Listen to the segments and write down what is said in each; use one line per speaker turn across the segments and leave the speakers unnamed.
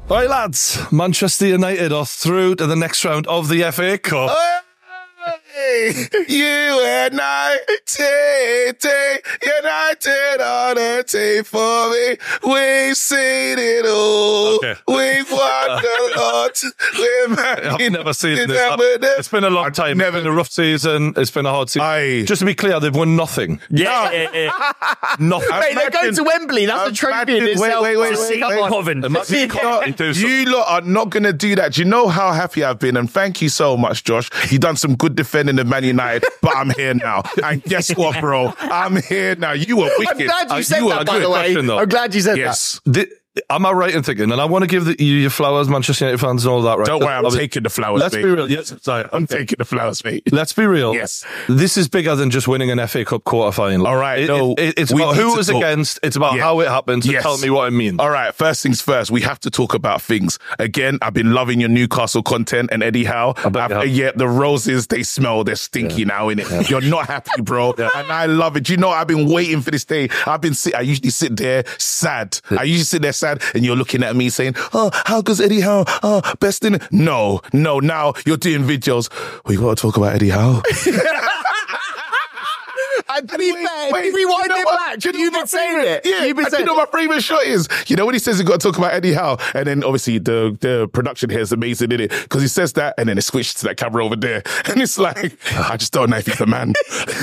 Right, lads, Manchester United are through to the next round of the FA Cup.
United on the team for me. We've seen it all.
Okay.
We've won the lot.
I've never seen this. It's been a long time. It's been a rough season. It's been a hard season. Just to be clear, they've won nothing.
Yeah.
Nothing.
Mate, they're going to Wembley. That's a trophy in itself.
Wait. You lot are not going to do that. Do you know how happy I've been? And thank you so much, Josh. You've done some good defending of Man United, but I'm here now. And guess what, bro? I'm here now. You were wicked.
I'm glad you said that, by the way. I'm glad you said
that.
Am I right in thinking, and I want to give you your flowers, Manchester United fans, and all that, right?
Don't worry, I'm taking the flowers,
Let's
mate.
be real. Yes, sorry.
I'm taking the flowers, mate.
Let's be real.
Yes.
This is bigger than just winning an FA Cup quarter-final.
All right,
it's about who it was against. It's about how it happened. So tell me what it means.
All right, first things first, we have to talk about things. Again, I've been loving your Newcastle content and Eddie Howe. Yeah, the roses, they're stinky now, innit? Yeah. You're not happy, bro. And I love it. You know, I've been waiting for this day. I usually sit there sad. And you're looking at me saying, oh, how goes Eddie Howe? Oh, best in... No, now you're doing videos. We got to talk about Eddie Howe.
And to be fair, if you rewind it back, you've been saying it.
Yeah, you know what my favourite shot is? You know when he says he got to talk about Eddie Howe, and then obviously the production here is amazing, isn't it? Because he says that, and then it switches to that camera over there, and it's like, I just don't know if he's the man.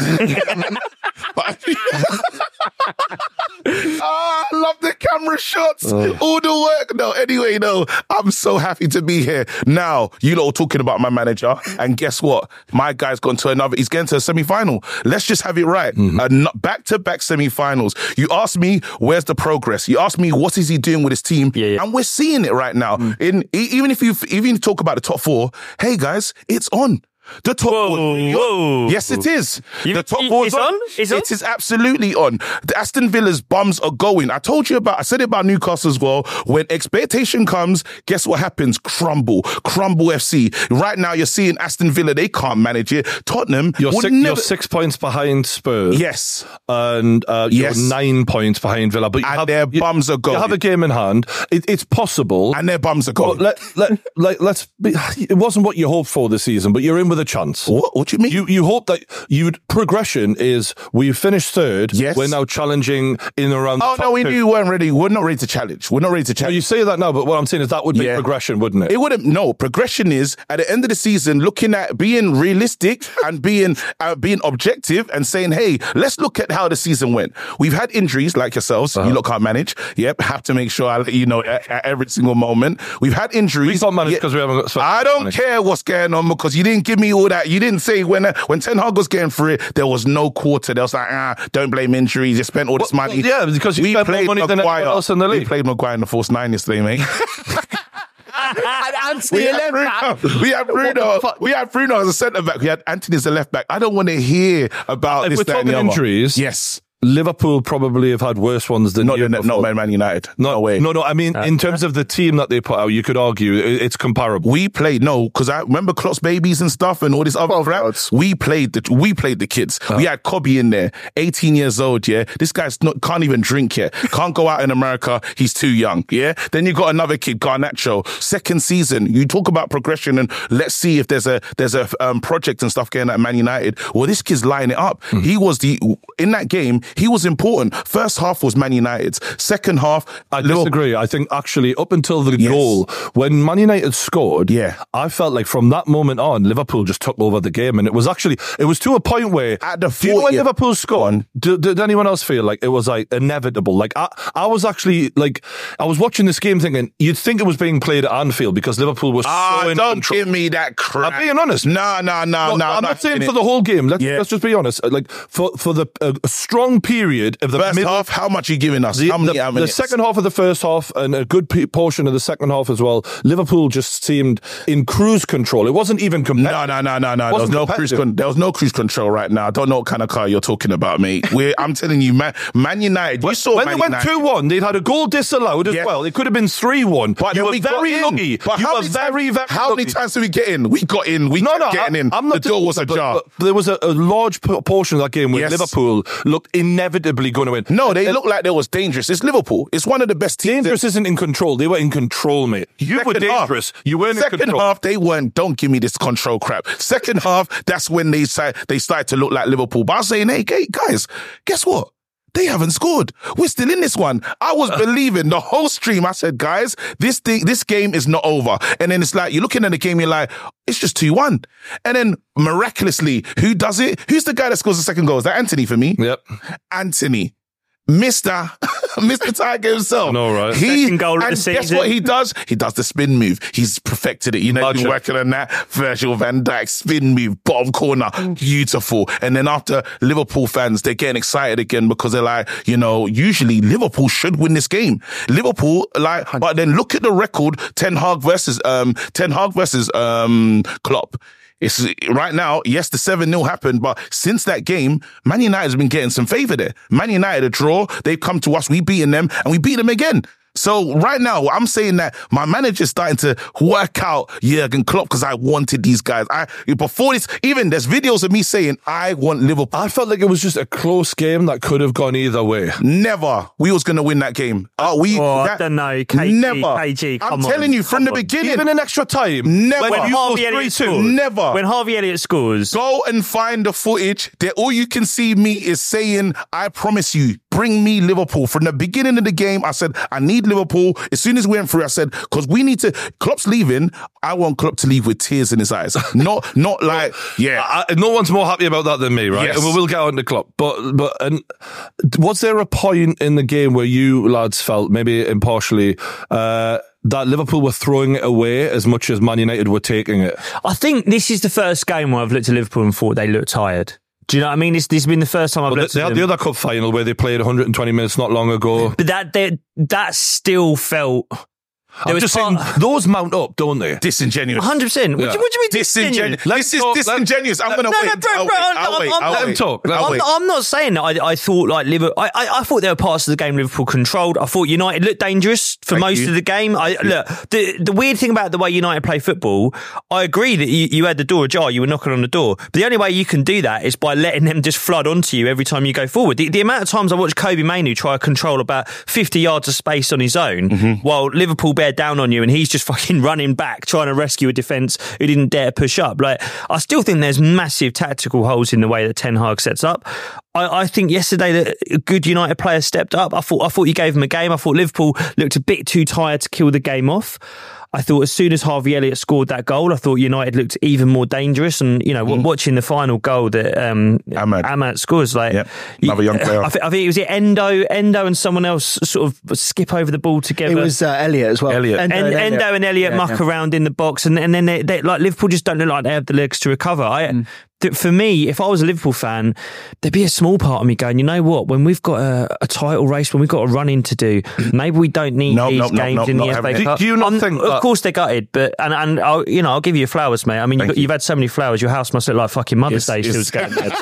I love the camera shots, all the work. No, anyway, I'm so happy to be here. Now, you lot are talking about my manager, and guess what? My guy's gone to he's getting to a semi-final. Let's just have it right. Back-to-back semi-finals. You asked me, where's the progress? You asked me, what is he doing with his team? Yeah. And we're seeing it right now. Even if you talk about the top four, hey guys, it's on. The top four. Yes, it is. The top four is on. It is absolutely on. The Aston Villa's bums are going. I said it about Newcastle as well. When expectation comes, guess what happens? Crumble FC. Right now, you're seeing Aston Villa. They can't manage it. Tottenham.
You're 6 points behind Spurs.
Yes.
And you're 9 points behind Villa. But
their bums are going.
You have a game in hand. It's possible.
And their bums are going.
Let's be, it wasn't what you hoped for this season, but you're in with a chance.
What do you mean?
You hope that progression is we've finished third.
Yes.
We're now challenging in around.
Oh no, we weren't ready. We're not ready to challenge. No,
you say that now, but what I'm saying is that would be progression, wouldn't it?
It wouldn't. No, progression is at the end of the season looking at being realistic and being objective and saying, hey, let's look at how the season went. We've had injuries like yourselves. You lot can't manage. Yep, have to make sure I let you know at every single moment. We've had injuries.
We can't manage because we haven't got.
I don't care what's going on because you didn't give me all that. You didn't say when Ten Hag was getting through it, there was no quarter. There was like, don't blame injuries. You spent all this money.
Yeah, because you spent more money than anyone else in the league.
We played Maguire in the false nine yesterday, mate.
And Anthony left back.
We had Bruno as a centre back. We had Anthony as a left back. I don't want to hear about this.
We're talking injuries.
Yes.
Liverpool probably have had worse ones than
not Man United. No way.
No. I mean, in terms of the team that they put out, you could argue it's comparable.
We played because I remember Klopp's babies and stuff and all this other crap. We played the kids. We had Kobe in there, 18 years old. Yeah, this guy's can't even drink yet. Can't go out in America. He's too young. Yeah. Then you got another kid, Garnacho, second season. You talk about progression and let's see if there's a project and stuff going at Man United. Well, this kid's lining it up. He was in that game. He was important. First half was Man United's. Second half...
I disagree. I think actually up until the goal, when Man United scored, I felt like from that moment on, Liverpool just took over the game. And it was to a point where...
At the
40th, when Liverpool scored, did anyone else feel like it was like inevitable? Like I was actually like... I was watching this game thinking, you'd think it was being played at Anfield because Liverpool was so in
don't give me that crap.
I'm being honest.
No.
I'm not saying for the whole game. Let's just be honest. Like for the a strong period of the
first half, how much are you giving us? How many
the second half of the first half and a good portion of the second half as well, Liverpool just seemed in cruise control. It wasn't even competitive.
No. There was no cruise control right now. I don't know what kind of car you're talking about, mate. I'm telling you, Man United. You saw
when they went 2-1, they'd had a goal disallowed as well. It could have been 3-1.
But
you were very lucky.
How many times did we get in? We got in. Getting in. The door was ajar.
There was a large portion of that game where Liverpool looked in inevitably going to win.
No, they look like they was dangerous. It's Liverpool. It's one of the best teams.
Dangerous isn't in control. They were in control, mate. You were dangerous. You weren't in control.
Second half, they weren't. Don't give me this control crap. Second half, that's when they started to look like Liverpool. But I was saying, hey, guys, guess what? They haven't scored. We're still in this one. I was believing the whole stream. I said, guys, this game is not over. And then it's like, you're looking at the game, you're like, it's just 2-1. And then miraculously, who does it? Who's the guy that scores the second goal? Is that Anthony for me?
Yep.
Anthony. Mr. Tiger himself.
No, right.
Second goal of the season.
Guess what he does? He does the spin move. He's perfected it. You know, he's working on that Virgil van Dijk spin move, bottom corner. Beautiful. And then after Liverpool fans, they're getting excited again because they're like, you know, usually Liverpool should win this game. Liverpool, but then look at the record, Ten Hag versus Klopp. It's right now, yes, the 7-0 happened, but since that game, Man United has been getting some favour there. Man United, a draw, they've come to us, we beaten them, and we beat them again. So right now, I'm saying that my manager's starting to work out Jurgen Klopp because I wanted these guys. Before this, even there's videos of me saying, I want Liverpool.
I felt like it was just a close game that could have gone either way.
Never. We was going to win that game.
I don't know. KG,
I'm telling you, from the beginning.
Even in extra time.
Never.
When Harvey Elliott scores.
Never.
When Harvey Elliott scores.
Go and find the footage. All you can see me is saying, I promise you, bring me Liverpool. From the beginning of the game, I said, I need Liverpool. As soon as we went through, I said, because we need to, Klopp's leaving, I want Klopp to leave with tears in his eyes. Not like, yeah.
No one's more happy about that than me, right?
Yes.
And we'll get on to Klopp. But was there a point in the game where you lads felt, maybe impartially, that Liverpool were throwing it away as much as Man United were taking it?
I think this is the first game where I've looked at Liverpool and thought they look tired. Do you know what I mean? This has been the first time I've looked at them.
They had the other cup final where they played 120 minutes not long ago.
But that still felt...
I'm just saying, those mount up, don't they?
Disingenuous.
100%. What do you mean
disingenuous? This is disingenuous. I'm going to wait.
Let him talk.
I'm not saying that I thought like Liverpool. I thought there were parts of the game Liverpool controlled. I thought United looked dangerous for most of the game. Look, the weird thing about the way United play football, I agree that you had the door ajar, you were knocking on the door. But the only way you can do that is by letting them just flood onto you every time you go forward. The amount of times I watched Kobe Mainoo try to control about 50 yards of space on his own while Liverpool bear down on you and he's just fucking running back trying to rescue a defence who didn't dare push up. Like, I still think there's massive tactical holes in the way that Ten Hag sets up. I think yesterday that a good United player stepped up. I thought you gave them a game. I thought Liverpool looked a bit too tired to kill the game off. I thought as soon as Harvey Elliott scored that goal, I thought United looked even more dangerous. And, you know, watching the final goal that Ahmad scores, like...
Another young player.
I think it was Endo and someone else sort of skip over the ball together.
It was Elliott as well.
Endo and Elliott muck around in the box. And then they like Liverpool just don't look like they have the legs to recover. For me, if I was a Liverpool fan, there'd be a small part of me going, you know what, when we've got a title race, when we've got a run-in to do, maybe we don't need these games in the FA Cup.
Do you not think
Of course they're gutted, but and I'll give you your flowers, mate. I mean, you've had so many flowers, your house must look like fucking Mother's Day. She was going there.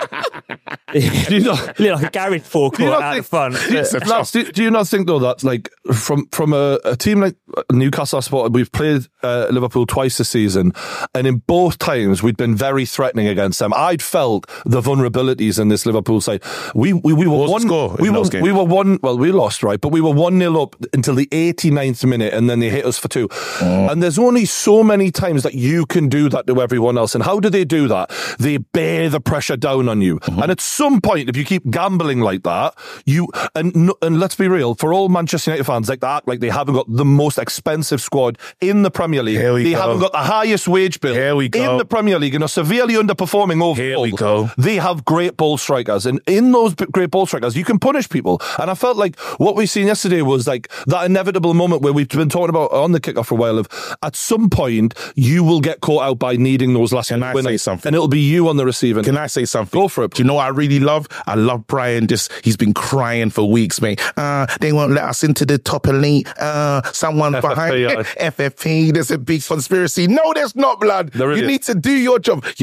You look like a garage forecourt out of fun.
Do you not think, though, that like from a team like Newcastle Sport, we've played Liverpool twice this season, and in both times we'd been very threatening against them. I'd felt the vulnerabilities in this Liverpool side. We were one. We were one. Well, we lost, right? But we were 1-0 up until the 89th minute, and then they hit us for 2. And there's only so many times that you can do that to everyone else. And how do they do that? They bear the pressure down on you. And at some point, if you keep gambling like that, and let's be real, for all Manchester United fans, like that, like they haven't got the most expensive squad in the Premier League. They haven't got the highest wage bill in the Premier League, and are severely underperforming overall.
Here we go.
They have great ball strikers, and in those great ball strikers, you can punish people. And I felt like what we seen yesterday was like that inevitable moment where we've been talking about on the kickoff for a while of at some point you will get caught out by needing those last minute winners.
Say something?
And it'll be you on the receiving.
Can I say something?
Go for it.
Do you know what I really love? I love Brian. He's been crying for weeks, mate. They won't let us into the top elite. Someone
FFP,
behind FFP. There's a big conspiracy. No, there's not, blood. You need to do your job. You're just not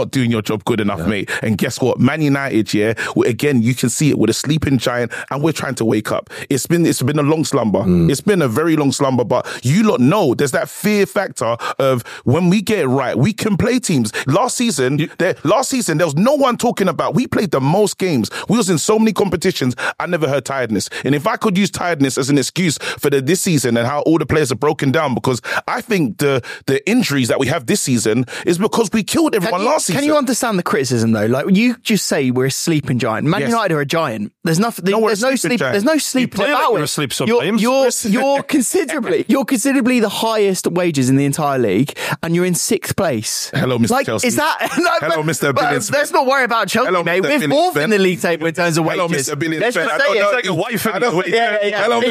not doing your job good enough, mate. And guess what? Man United, again, you can see it with a sleeping giant, and we're trying to wake up. It's been a long slumber. It's been a very long slumber, but you lot know there's that fear factor of when we get it right, we can play teams. Last season, there was no one talking about, we played the most games. We was in so many competitions, I never heard tiredness. And if I could use tiredness as an excuse for this season and how all the players are broken down, because I think the injuries that we have this season is because we killed everyone last season.
Can you understand the criticism though? Like, you just say we're a sleeping giant. Man United are a giant. There's nothing. There's no sleep. There's no sleep about it.
Asleep sometimes.
You're considerably the highest wages in the entire league, and you're in 6th place.
Hello, Mr. Chelsea.
Is that?
Hello, Mr. Billions.
Let's not worry about Chelsea, mate. We're 4th in the league table in terms of wages.
Hello, Mr. Billions.
Let's just say it.
Hello,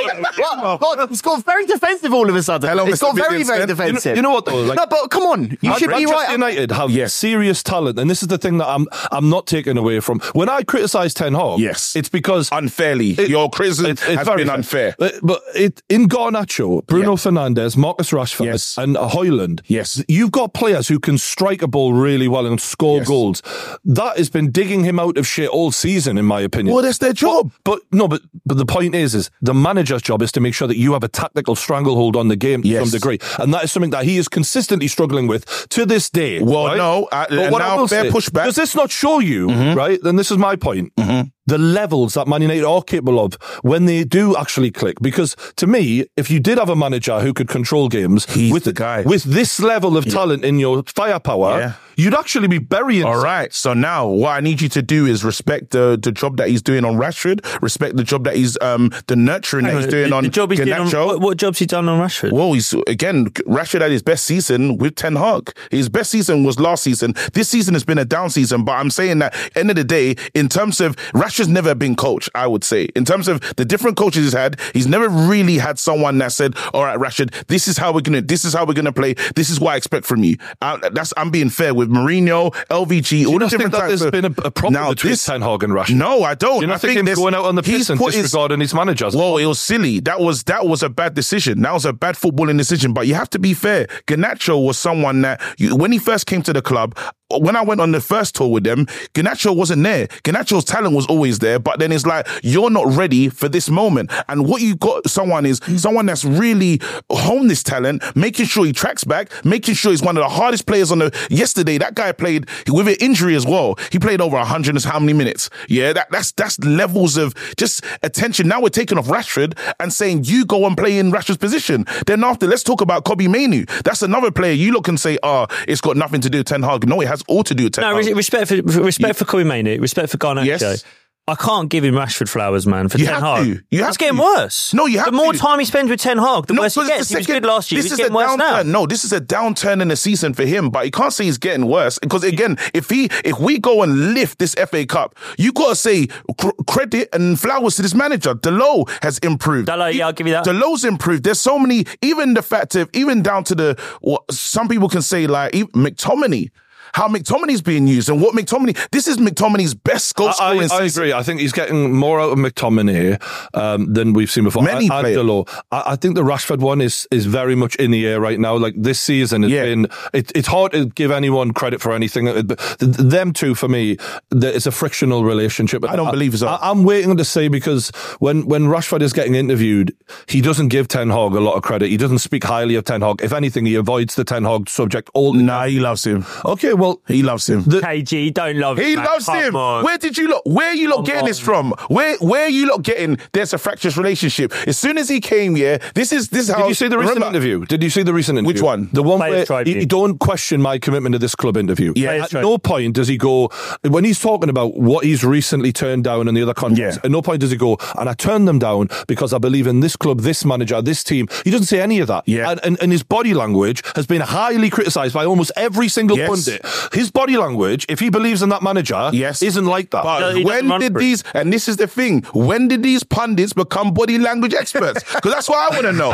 Mr.
God, it's got very defensive all of a sudden.
Hello,
it's
Mr.
got very, very defensive.
You know what though? Like,
no, but come on, you should be right.
Manchester United have serious talent, and this is the thing that I'm not taking away from. When I criticise Ten Hag, it's because
unfairly your criticism has been unfair.
But in Garnacho, Bruno Fernandes, Marcus Rashford, and Højlund, you've got players who can strike a ball really well and score goals. That has been digging him out of shit all season, in my opinion.
Well, that's their job.
But the point is the manager's job is to make sure that you have a tactical stranglehold on the game to some degree, and that is something that he is consistently struggling with to this day.
Well,
right?
no,
but what
now fair pushback.
Does this not show you, right? Then this is my point. The levels that Man United are capable of when they do actually click. Because to me, if you did have a manager who could control games with
the guy
with this level of talent in your firepower, you'd actually be burying.
All right. So now what I need you to do is respect the job that he's doing on Rashford, respect the job that he's the nurturing that he's doing on Garnacho.
What job's he done on Rashford?
Well, Rashford had his best season with Ten Hag. His best season was last season. This season has been a down season, but I'm saying that end of the day, in terms of Rashford's never been coached, I would say. In terms of the different coaches he's never really had someone that said, all right, Rashford, this is how we're gonna play. This is what I expect from you. I'm being fair with Mourinho, LVG, all the different types.
There's been a problem between Ten Hag and Rashford?
No, I don't.
Do you not think him going out on the piss and disregarding his managers?
Well, it was silly. That was a bad decision. That was a bad footballing decision. But you have to be fair. Garnacho was someone that, when he first came to the club, when I went on the first tour with them, Garnacho wasn't there. Garnacho's talent was always there, but then it's like, you're not ready for this moment. And what you got someone that's really honed this talent, making sure he tracks back, making sure he's one of the hardest players yesterday, that guy played with an injury as well. He played over 100 and how many minutes? Yeah, that's levels of just attention. Now we're taking off Rashford and saying, you go and play in Rashford's position. Then after, let's talk about Kobbie Mainoo. That's another player you look and say, it's got nothing to do with Ten Hag. No, it has all to do with Ten Hag.
Respect for Kobbie Mainoo, respect for Garnacho. Yes. I can't give him Rashford flowers, man, for Ten Hag. It's getting worse.
No, you have to.
The more time he spends with Ten Hag, the worse he gets. He was good last year. He's getting worse now.
No, this is a downturn in the season for him, but you can't say he's getting worse. Because again, if we go and lift this FA Cup, you got to say credit and flowers to this manager. Dalot has improved.
I'll give you that.
Dalot's improved. There's so many, even the fact of, even down to what some people can say, like McTominay. How McTominay's being used and this is McTominay's best goal scoring season.
I agree. I think he's getting more out of McTominay than we've seen before.
Many players.
I think the Rashford one is very much in the air right now. Like this season has been, it's hard to give anyone credit for anything. Them two, for me, it's a frictional relationship.
I don't believe so.
I'm waiting to see, because when Rashford is getting interviewed, he doesn't give Ten Hag a lot of credit. He doesn't speak highly of Ten Hag. If anything, he avoids the Ten Hag subject all the time.
He loves him.
Okay, well,
he loves him.
KG, don't love him.
He loves him.
On.
Where are you lot getting this from? Where are you lot getting there's a fractious relationship? As soon as he came, this is how.
Did you see the recent interview?
Which one?
The one where you don't question my commitment to this club interview.
Yeah.
At no point does he go, when he's talking about what he's recently turned down in the other contracts, at no point does he go, and I turned them down because I believe in this club, this manager, this team. He doesn't say any of that.
Yeah.
And his body language has been highly criticised by almost every single pundit. His body language, if he believes in that manager, isn't like that.
But when did these, and this is the thing, when did these pundits become body language experts? Because that's what I want to know.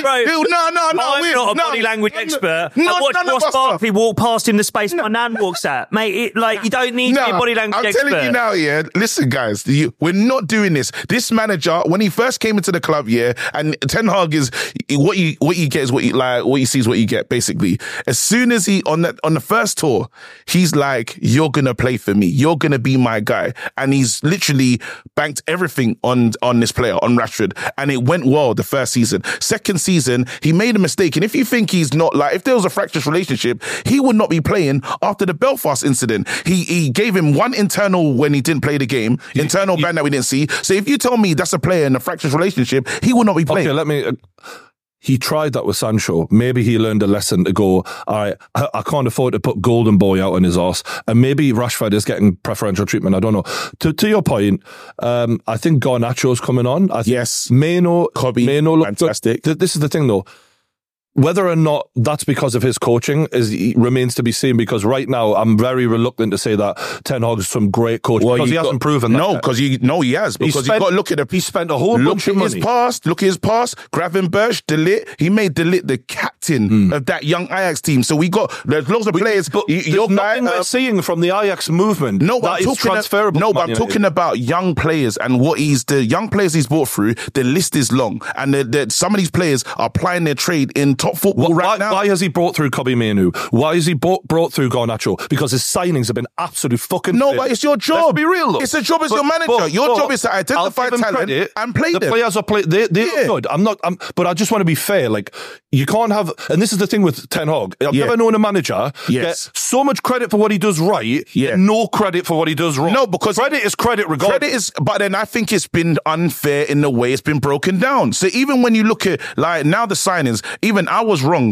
I'm not a body language expert. I watched Ross Barkley walk past him the space my nan walks at. Mate, you don't need to be a body language expert.
I'm telling you now, listen, guys, we're not doing this. This manager, when he first came into the club, and Ten Hag is, what you get is what you see is what you get, basically. As soon as he, on the first tour, door, he's like, you're going to play for me. You're going to be my guy. And he's literally banked everything on this player, on Rashford. And it went well the first season. Second season, he made a mistake. And if you think he's not like, if there was a fractious relationship, he would not be playing after the Belfast incident. He gave him one internal when he didn't play the game, internal ban that we didn't see. So if you tell me that's a player in a fractious relationship, he will not be playing.
Okay, he tried that with Sancho. Maybe he learned a lesson to go, all right, I can't afford to put Golden Boy out on his arse. And maybe Rashford is getting preferential treatment. I don't know. To your point, I think Garnacho's coming on.
Yes.
Meno looks
fantastic.
Good. This is the thing, though. Whether or not that's because of his coaching remains to be seen, because right now I'm very reluctant to say that Ten Hag's some great coach, because he hasn't proven that.
No, because he has. Because you've got to look at
he spent a whole bunch of money.
Look at his past. Gravenberch, De Ligt. He made De Ligt the captain of that young Ajax team. So there's lots of players.
But there's nothing we're seeing from the Ajax movement.
No, but I'm transferable. No, but I'm talking about young players and the young players he's brought through. The list is long, and some of these players are plying their trade in top football right now.
Why has he brought through Kobbie Mainoo? Why has he brought through Garnacho? Because his signings have been absolute fucking
No, but it's your job.
Let's be real, look.
It's a job as your manager. Your job is to identify talent and play them.
The players are they're good. But I just want to be fair. Like, you can't have, and this is the thing with Ten Hag. I've never known a manager get so much credit for what he does right, and no credit for what he does wrong.
No, because
credit is credit regardless.
But then I think it's been unfair in the way it's been broken down. So even when you look at, like, now the signings, even I was wrong.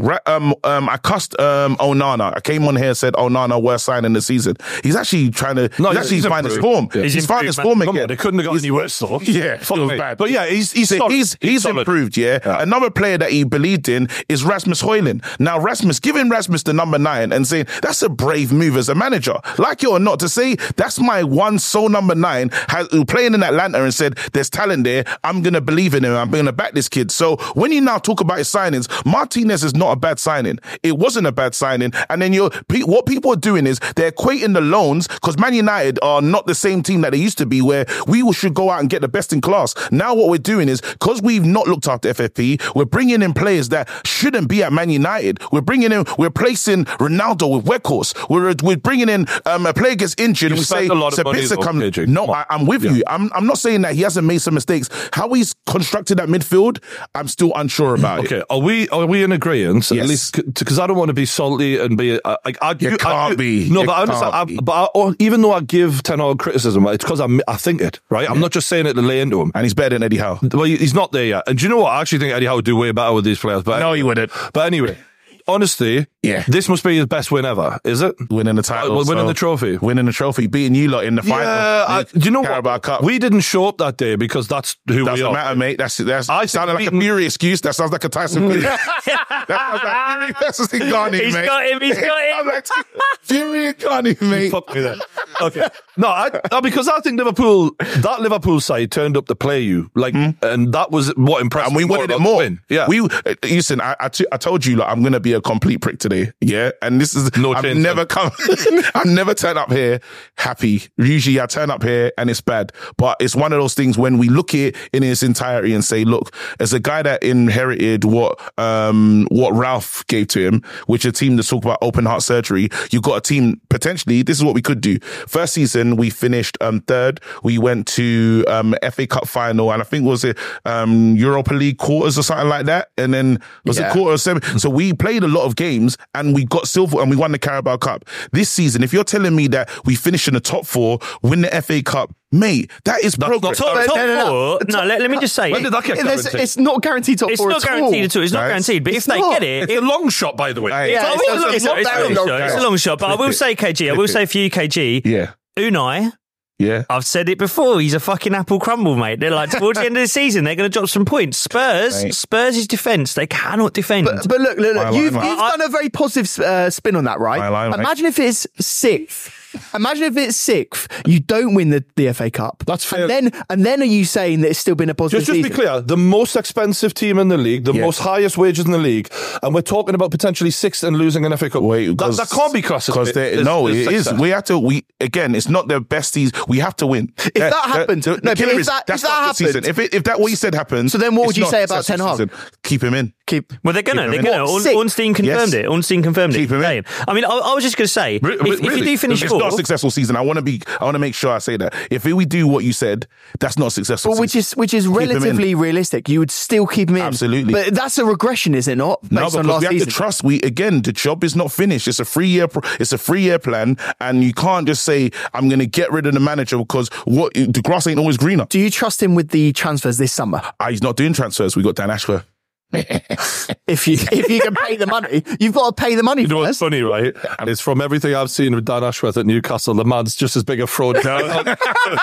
I cussed Onana. I came on here and said Onana worst signing the season. He's actually trying to. He's finding his form.
Yeah.
He's finding his form again.
They couldn't have got any worse though.
Yeah, it was bad.
But yeah, he's
improved. Yeah. Another player that he believed in is Rasmus Højlund. Now giving Rasmus the number 9 and saying that's a brave move as a manager, like it or not, to say that's my one sole number 9 playing in Atlanta and said there's talent there. I'm gonna believe in him. I'm gonna back this kid. So when you now talk about his signings, Martinez is not a bad signing. It wasn't a bad signing. And then what people are doing is they're equating the loans, because Man United are not the same team that they used to be, where we should go out and get the best in class. Now what we're doing is, because we've not looked after FFP, we're bringing in players that shouldn't be at Man United. We're placing Ronaldo with Weghorst. We're bringing in a player gets injured and we say Sabitzer comes. No, I'm with you. I'm not saying that he hasn't made some mistakes. How he's constructed that midfield, I'm still unsure about it.
Okay, are we in agreement?
Yes.
At least, because I don't want to be salty and be
You can't be.
No, but I understand. Even though I give Ten Hag criticism, it's because I think it, right? I'm not just saying it to lay into him.
And he's better than Eddie Howe.
Well, he's not there yet. And do you know what? I actually think Eddie Howe would do way better with these players. But
no, he wouldn't.
But anyway, honestly, this must be his best win ever, is it?
Winning the title.
Winning the trophy.
Winning the trophy, beating you lot in the final.
Do you know
Carabao
what?
Cup.
We didn't show up that day because that's who we are.
Doesn't matter, mate. That sounded like a Fury excuse. That sounds like a Tyson Fury. That's just Ghani,
He's
mate.
got him.
Fury and Ghani, mate.
Fuck me then. Okay. No, because I think that Liverpool side turned up to play you, and that was what impressed me.
And we wanted it more. Yeah. Listen, I told you, like, I'm going to be a complete prick today. Yeah. And this is, I've never turned up here happy. Usually I turn up here and it's bad. But it's one of those things when we look at it in its entirety and say, look, as a guy that inherited what Ralph gave to him, which a team that talk about open heart surgery, you got a team, potentially, this is what we could do. First season, we finished third. We went to FA Cup final, and I think was it Europa League quarters or something like that. And then was it quarter or semi? So we played a lot of games and we got silver and we won the Carabao Cup. This season, if you're telling me that we finished in the top 4, win the FA Cup, mate, that is progress.
Top 4? No, let me just say.
When did that get guaranteed?
It's not guaranteed top 4
It's not guaranteed at all. It's not guaranteed. But if they get it...
It's a long shot, by the way.
It's a long shot. But I will say, KG, I will say for you, KG, Unai...
Yeah.
I've said it before. He's a fucking apple crumble, mate. They're like, towards the end of the season, they're going to drop some points. Spurs' defence, they cannot defend.
But look, you've done a very positive spin on that, right? Imagine if it's 6th. Imagine if it's 6th, you don't win the FA Cup.
That's fair.
And then are you saying that it's still been a positive season?
Just be clear, the most expensive team in the league, the most highest wages in the league, and we're talking about potentially 6th and losing an FA Cup. That can't be classified.
It is. We have to. Again, it's not the besties. We have to win.
If that happened, if that happened,
if that what you said happened,
so then what would you say about Ten Hag?
Keep him in.
Well, they're gonna. Ornstein confirmed it. Ornstein confirmed it.
Keep him in.
I mean, I was just going to say, if you do finish
it's
fourth,
not a successful season. I want to make sure I say that. If we do what you said, that's not a successful season.
Which is relatively realistic. You would still keep him in.
Absolutely.
But that's a regression, is it not?
Based on last we have season. To trust. The job is not finished. It's a 3-year plan, and you can't just say I'm going to get rid of the manager because the grass ain't always greener.
Do you trust him with the transfers this summer?
He's not doing transfers. We got Dan Ashworth.
If you can pay the money, you've got to pay the money.
You know what's funny, right? It's from everything I've seen with Dan Ashworth at Newcastle. The man's just as big a fraud now.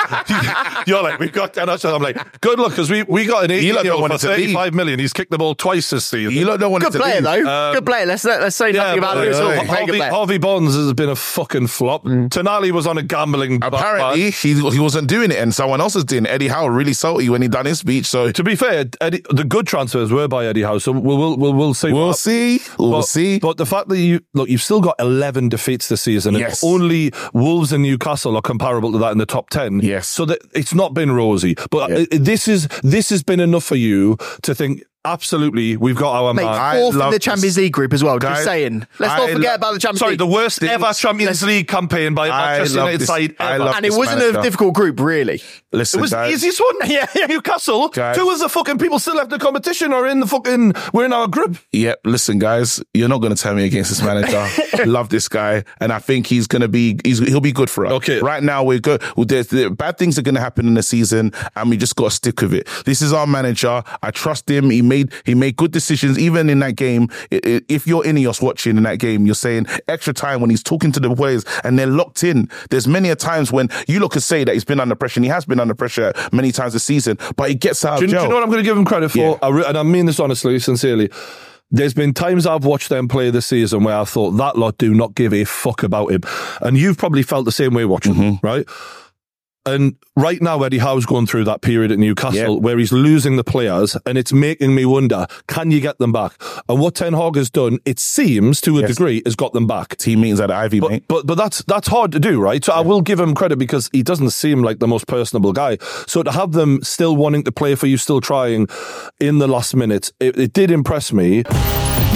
You're like, we've got Dan Ashworth. I'm like, good luck, because we got an 18-year-old for 35 million. He's kicked the ball twice this season.
You don't want
good player though. Good player. Let's say nothing about it.
Harvey Bonds has been a fucking flop. Tonali was on a gambling.
Apparently, he wasn't doing it, and someone else was doing it. Eddie Howe really salty when he done his speech. So
to be fair, the good transfers were by Eddie Howe. So we'll see.
We'll see.
But the fact that you've still got 11 defeats this season.
Yes.
And only Wolves and Newcastle are comparable to that in the top 10.
Yes.
So that it's not been rosy. But this has been enough for you to think, absolutely, we've got our man.
Fourth in the Champions League group as well. Guys, just saying. Let's not forget about the Champions League.
Sorry, the worst ever Champions League campaign by Manchester United side ever.
And it wasn't a difficult group, really.
Listen,
it was the easiest one.
Yeah.
Newcastle.
Guys.
2 of the fucking people still left the competition or we're in our group.
Yeah, listen, guys, you're not going to tell me against this manager. Love this guy, and I think he'll be good for us.
Okay.
Right now, we're good. Bad things are going to happen in the season, and we just got to stick with it. This is our manager. I trust him. He made good decisions, even in that game. If you're Ineos watching in that game, you're saying extra time when he's talking to the players and they're locked in. There's many a times when you look and say that he's been under pressure, and he has been under pressure many times this season, but he gets out of jail.
Do you know what I'm going to give him credit for? Yeah. And I mean this honestly, sincerely. There's been times I've watched them play this season where I thought that lot do not give a fuck about him. And you've probably felt the same way watching him, right? And right now, Eddie Howe's going through that period at Newcastle where he's losing the players, and it's making me wonder, can you get them back? And what Ten Hag has done, it seems, to a degree, has got them back.
Team meetings at Ivy, mate.
But that's hard to do, right? So I will give him credit because he doesn't seem like the most personable guy. So to have them still wanting to play for you, still trying in the last minute, it did impress me.